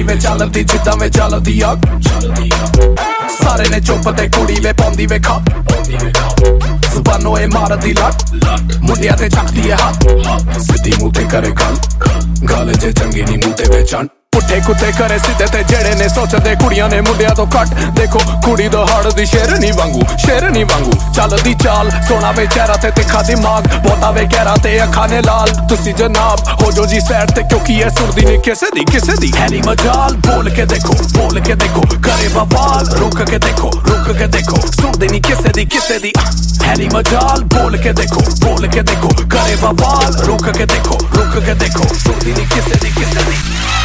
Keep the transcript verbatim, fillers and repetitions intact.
ਕੁੜੀ ਵੇ ਚੱਲਦੀ ਜਿੱਦਾਂ ਵੇ ਚੱਲਦੀ ਆ ਸਾਰੇ ਨੇ ਚੁੱਪ ਤੇ ਕੁੜੀ ਵੇ ਪਾਉਂਦੀ ਵੇ ਖੱਪ ਜ਼ੁਬਾਨੋਂ ਇਹ ਮਾਰਦੀ ਲੱਟ ਮੁੰਡਿਆਂ ਤੇ ਚੱਕਦੀ ਏ ਹੱਥ ਸਿੱਧੀ ਮੂੰਹ ਤੇ ਕਰੇ ਗੱਲ ਗੱਲ ਜੇ ਚੰਗੀ ਨੀ ਮੂੰਹ ਤੇ ਵੇ ਚੰਨ ਪੁੱਠੇ ਕੁੱਤੇ ਕਰੇ ਸਿੱਧੇ ਤੇ ਜਿਹੜੇ ਨੇ ਸੋਚਦੇ ਕੁੜੀਆਂ ਨੇ ਮੁੰਡਿਆਂ ਤੋਂ ਘੱਟ ਦੇਖੋ ਕੁੜੀ ਦਹਾੜ ਦੀ ਸ਼ੇਰਨੀ ਵਾਂਗੂ ਸ਼ੇਰਨੀ ਵਾਂਗੂ ਚੱਲਦੀ ਚਾਲ ਸੋਹਣਾ ਵੇ ਚਿਹਰਾ ਤੇ ਤਿੱਖਾ ਦਿਮਾਗ ਬਹੁਤਾ ਵੇ ਗਹਿਰਾ ਤੇ ਅੱਖਾਂ ਨੇ ਲਾਲ ਤੁਸੀਂ ਜਨਾਬ ਹੋ ਜੋ ਜੀ ਸਾਈਡ ਤੇ ਕਿਉਂਕਿ ਇਹ ਸੁਣਦੀ ਨਹੀਂ ਕਿਸੇ ਦੀ ਕਿਸੇ ਦੀ ਹੈ ਨੀ ਮਜਾਲ ਬੋਲ ਕੇ ਦੇਖੋ ਬੋਲ ਕੇ ਦੇਖੋ ਕਰੇ ਬਵਾਲ ਰੁਕ ਕੇ ਦੇਖੋ ਰੁਕ ਕੇ ਦੇਖੋ ਸੁਣਦੀ ਨਹੀਂ ਕਿਸੇ ਦੀ ਕਿਸੇ ਦੀ ਹੈ ਨੀ ਮਜਾਲ ਬੋਲ ਕੇ ਦੇਖੋ ਬੋਲ ਕੇ ਦੇਖੋ ਕਰੇ ਬਵਾਲ ਰੁਕ ਕੇ ਦੇਖੋ ਰੁਕ ਕੇ ਦੇਖੋ ਸੁਣਦੀ ਨਹੀਂ ਕਿਸੇ ਦੀ ਕਿਸੇ ਦੀ